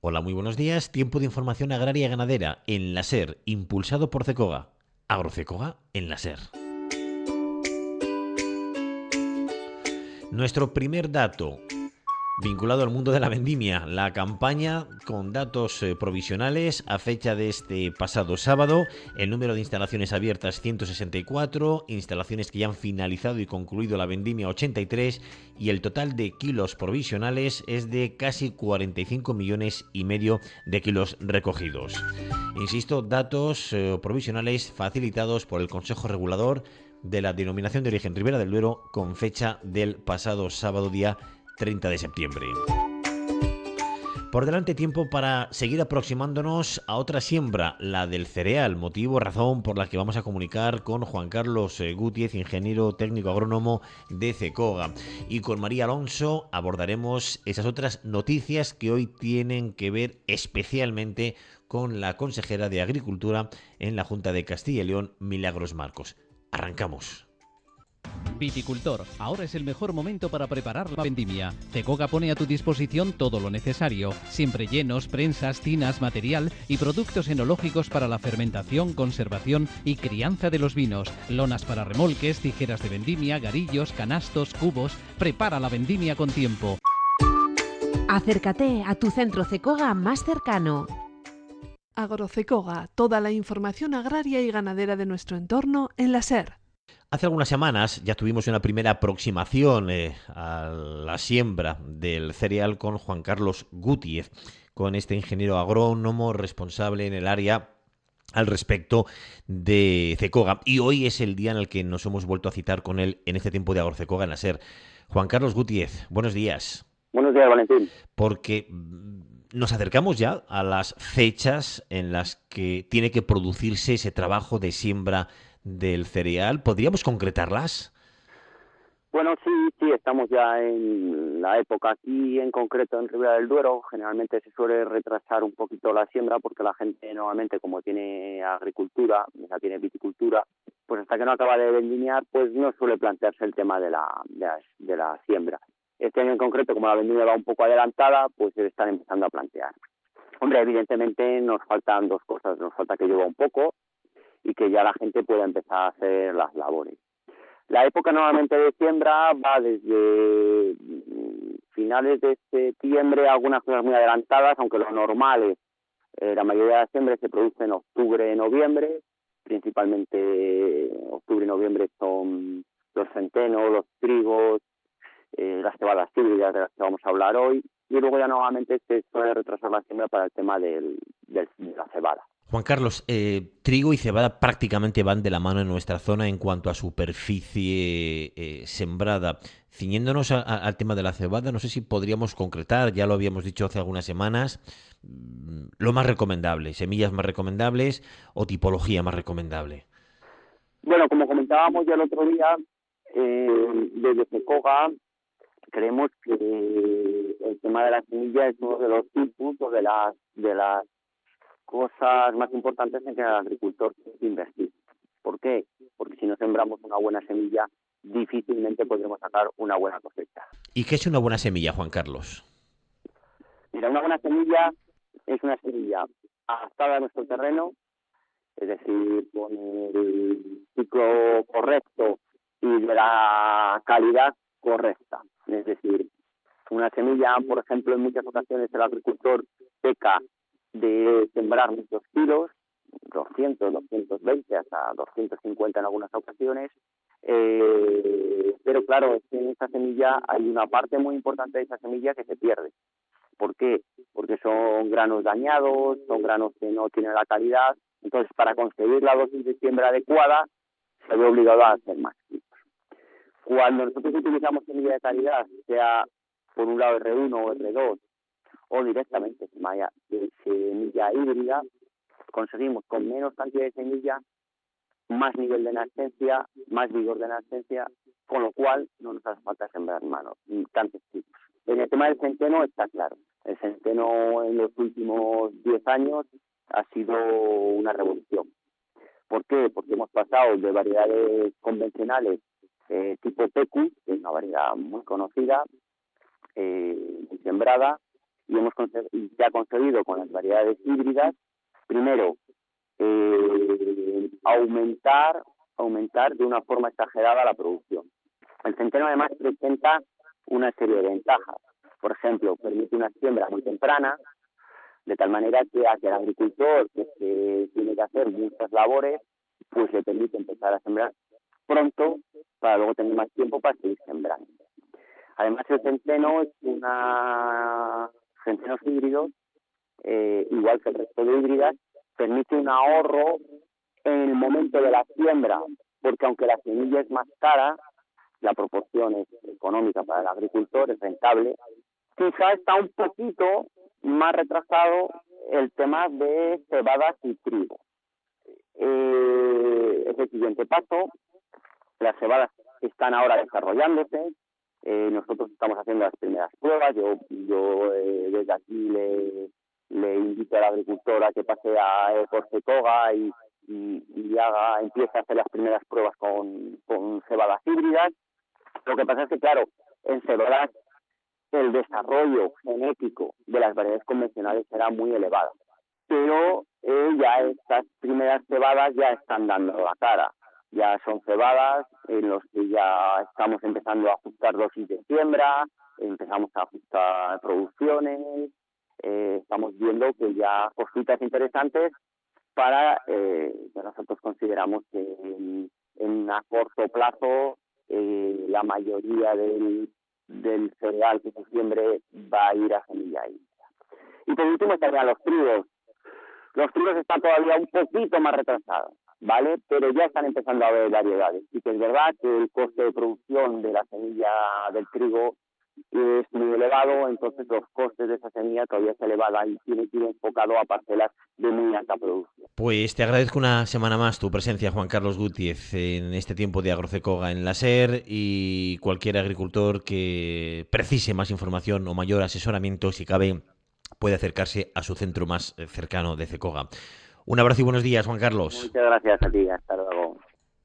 Hola, muy buenos días. Tiempo de información agraria y ganadera en la SER, impulsado por CECOGA. Agrocecoga en la SER. Nuestro primer dato, vinculado al mundo de la vendimia, la campaña con datos provisionales a fecha de este pasado sábado, el número de instalaciones abiertas 164, instalaciones que ya han finalizado y concluido la vendimia 83 y el total de kilos provisionales es de casi 45 millones y medio de kilos recogidos. Insisto, datos provisionales facilitados por el Consejo Regulador de la Denominación de Origen Ribera del Duero con fecha del pasado sábado día 30 de septiembre. Por delante tiempo para seguir aproximándonos a otra siembra, la del cereal, motivo, razón por la que vamos a comunicar con Juan Carlos Gutiérrez, ingeniero técnico agrónomo de CECOGA. Y con María Alonso abordaremos esas otras noticias que hoy tienen que ver especialmente con la consejera de Agricultura en la Junta de Castilla y León, Milagros Marcos. Arrancamos. Viticultor, ahora es el mejor momento para preparar la vendimia. CECOGA pone a tu disposición todo lo necesario, siempre llenos, prensas, tinas, material y productos enológicos para la fermentación, conservación y crianza de los vinos, lonas para remolques, tijeras de vendimia, garillos, canastos, cubos. Prepara la vendimia con tiempo. Acércate a tu centro CECOGA más cercano. Agrocecoga, toda la información agraria y ganadera de nuestro entorno en la SER. Hace algunas semanas ya tuvimos una primera aproximación a la siembra del cereal con Juan Carlos Gutiérrez, con este ingeniero agrónomo responsable en el área al respecto de CECOGA. Y hoy es el día en el que nos hemos vuelto a citar con él en este tiempo de Agrocecoga en la SER. Juan Carlos Gutiérrez, buenos días. Buenos días, Valentín. Porque nos acercamos ya a las fechas en las que tiene que producirse ese trabajo de siembra del cereal. ¿Podríamos concretarlas? Bueno, sí, estamos ya en la época aquí, en concreto en Ribera del Duero. Generalmente se suele retrasar un poquito la siembra porque la gente normalmente, como tiene agricultura, ya tiene viticultura, pues hasta que no acaba de vendimiar, pues no suele plantearse el tema de la siembra. Este año en concreto, como la vendimia va un poco adelantada, pues se están empezando a plantear. Hombre, evidentemente nos faltan dos cosas. Nos falta que llueva un poco y que ya la gente pueda empezar a hacer las labores. La época normalmente de siembra va desde finales de septiembre, algunas cosas muy adelantadas, aunque lo normal es, la mayoría de la siembra se produce en octubre, noviembre, principalmente octubre y noviembre son los centenos, los trigos, las cebadas híbridas de las que vamos a hablar hoy, y luego ya normalmente se suele retrasar la siembra para el tema de la cebada. Juan Carlos, trigo y cebada prácticamente van de la mano en nuestra zona en cuanto a superficie sembrada. Ciñéndonos al tema de la cebada, no sé si podríamos concretar, ya lo habíamos dicho hace algunas semanas, lo más recomendable, semillas más recomendables o tipología más recomendable. Bueno, como comentábamos ya el otro día, desde CECOGA creemos que el tema de la semilla es uno de los inputs o de las cosas más importantes en que el agricultor tiene que invertir. ¿Por qué? Porque si no sembramos una buena semilla, difícilmente podremos sacar una buena cosecha. ¿Y qué es una buena semilla, Juan Carlos? Mira, una buena semilla es una semilla adaptada a nuestro terreno, es decir, con el ciclo correcto y de la calidad correcta. Es decir, una semilla, por ejemplo, en muchas ocasiones el agricultor peca de sembrar muchos kilos, 200, 220, hasta 250 en algunas ocasiones, pero claro, en esta semilla hay una parte muy importante de esa semilla que se pierde. ¿Por qué? Porque son granos dañados, son granos que no tienen la calidad. Entonces, para conseguir la dosis de siembra adecuada, se ve obligado a hacer más kilos. Cuando nosotros utilizamos semilla de calidad, sea por un lado R1 o R2, o directamente semilla híbrida, conseguimos con menos cantidad de semilla más nivel de nascencia, más vigor de nascencia, con lo cual no nos hace falta sembrar tantos tipos. En el tema del centeno está claro. El centeno en los últimos 10 años ha sido una revolución. ¿Por qué? Porque hemos pasado de variedades convencionales tipo PQ, que es una variedad muy conocida, muy sembrada, y se ha conseguido con las variedades híbridas, primero, aumentar de una forma exagerada la producción. El centeno además presenta una serie de ventajas. Por ejemplo, permite una siembra muy temprana, de tal manera que a que el agricultor que tiene que hacer muchas labores, pues le permite empezar a sembrar pronto para luego tener más tiempo para seguir sembrando. Además, el centeno es centenos híbridos, igual que el resto de híbridas, permite un ahorro en el momento de la siembra, porque aunque la semilla es más cara, la proporción es económica para el agricultor, es rentable. Quizá está un poquito más retrasado el tema de cebadas y trigo. Es el siguiente paso. Las cebadas están ahora desarrollándose. Nosotros estamos haciendo las primeras pruebas. Yo desde aquí le invito al agricultor a que pase por Cecoga y empiece a hacer las primeras pruebas con cebadas híbridas. Lo que pasa es que, claro, en cebadas el desarrollo genético de las variedades convencionales será muy elevado. Pero ya estas primeras cebadas ya están dando la cara. Ya son cebadas en los que ya estamos empezando a ajustar dosis de siembra, empezamos a ajustar producciones, estamos viendo que ya cositas interesantes para que nosotros consideramos que en a corto plazo la mayoría del cereal que se siembre va a ir a semilla híbrida. Y por último estarían los trigos. Los trigos están todavía un poquito más retrasados, ¿vale? Pero ya están empezando a haber variedades. Y que es verdad que el coste de producción de la semilla del trigo es muy elevado, entonces los costes de esa semilla todavía es elevada y tiene que ir enfocado a parcelas de muy alta producción. Pues te agradezco una semana más tu presencia, Juan Carlos Gutiérrez, en este tiempo de Agrocecoga en la SER, y cualquier agricultor que precise más información o mayor asesoramiento, si cabe, puede acercarse a su centro más cercano de Cecoga. Un abrazo y buenos días, Juan Carlos. Muchas gracias a ti, hasta luego.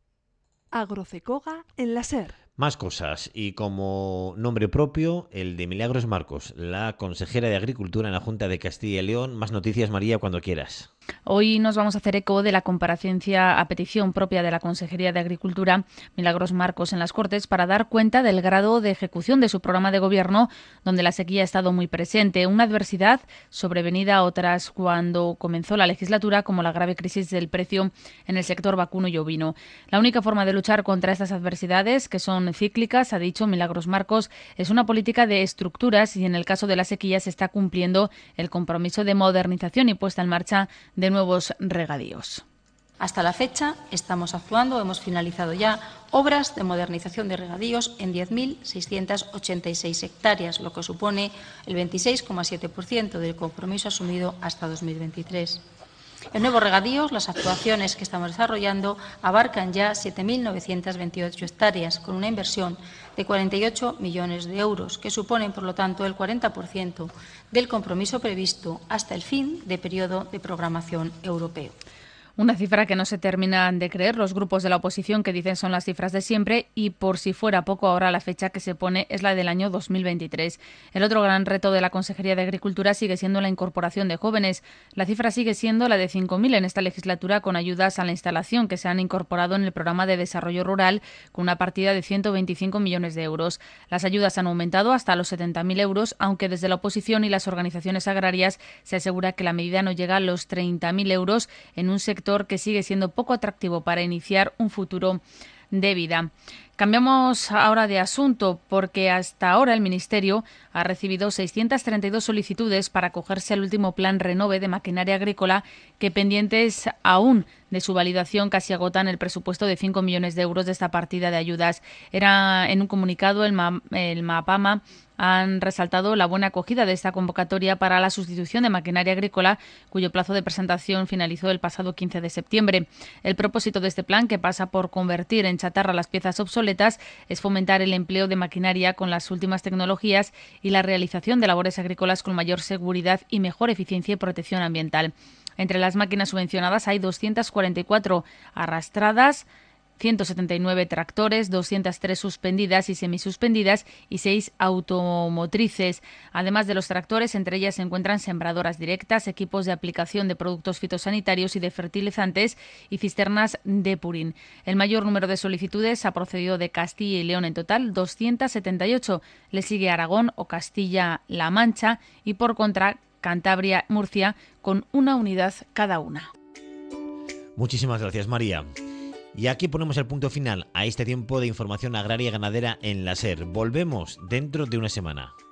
Agrocecoga en la SER. Más cosas, y como nombre propio, el de Milagros Marcos, la consejera de Agricultura en la Junta de Castilla y León. Más noticias, María, cuando quieras. Hoy nos vamos a hacer eco de la comparecencia a petición propia de la Consejería de Agricultura, Milagros Marcos, en las Cortes, para dar cuenta del grado de ejecución de su programa de gobierno, donde la sequía ha estado muy presente. Una adversidad sobrevenida otras cuando comenzó la legislatura, como la grave crisis del precio en el sector vacuno y ovino. La única forma de luchar contra estas adversidades, que son cíclicas, ha dicho Milagros Marcos, es una política de estructuras, y en el caso de la sequía se está cumpliendo el compromiso de modernización y puesta en marcha de nuevos regadíos. Hasta la fecha estamos actuando, hemos finalizado ya obras de modernización de regadíos en 10.686 hectáreas, lo que supone el 26,7% del compromiso asumido hasta 2023. En nuevos regadíos, las actuaciones que estamos desarrollando abarcan ya 7.928 hectáreas, con una inversión de 48 millones de euros, que suponen, por lo tanto, el 40% del compromiso previsto hasta el fin de periodo de programación europeo. Una cifra que no se terminan de creer los grupos de la oposición, que dicen son las cifras de siempre, y por si fuera poco, ahora la fecha que se pone es la del año 2023. El otro gran reto de la Consejería de Agricultura sigue siendo la incorporación de jóvenes. La cifra sigue siendo la de 5.000 en esta legislatura, con ayudas a la instalación que se han incorporado en el Programa de Desarrollo Rural, con una partida de 125 millones de euros. Las ayudas han aumentado hasta los 70.000 euros, aunque desde la oposición y las organizaciones agrarias se asegura que la medida no llega a los 30.000 euros en un sector que sigue siendo poco atractivo para iniciar un futuro de vida. Cambiamos ahora de asunto, porque hasta ahora el Ministerio ha recibido 632 solicitudes para acogerse al último plan Renove de maquinaria agrícola, que pendientes aún de su validación casi agotan el presupuesto de 5 millones de euros de esta partida de ayudas. Era en un comunicado el MAPAMA han resaltado la buena acogida de esta convocatoria para la sustitución de maquinaria agrícola, cuyo plazo de presentación finalizó el pasado 15 de septiembre. El propósito de este plan, que pasa por convertir en chatarra las piezas obsoletas, es fomentar el empleo de maquinaria con las últimas tecnologías y la realización de labores agrícolas con mayor seguridad y mejor eficiencia y protección ambiental. Entre las máquinas subvencionadas hay 244 arrastradas, 179 tractores, 203 suspendidas y semisuspendidas y 6 automotrices. Además de los tractores, entre ellas se encuentran sembradoras directas, equipos de aplicación de productos fitosanitarios y de fertilizantes y cisternas de purín. El mayor número de solicitudes ha procedido de Castilla y León, en total 278. Le sigue Aragón o Castilla-La Mancha y por contra Cantabria, Murcia, con una unidad cada una. Muchísimas gracias, María. Y aquí ponemos el punto final a este tiempo de información agraria y ganadera en la SER. Volvemos dentro de una semana.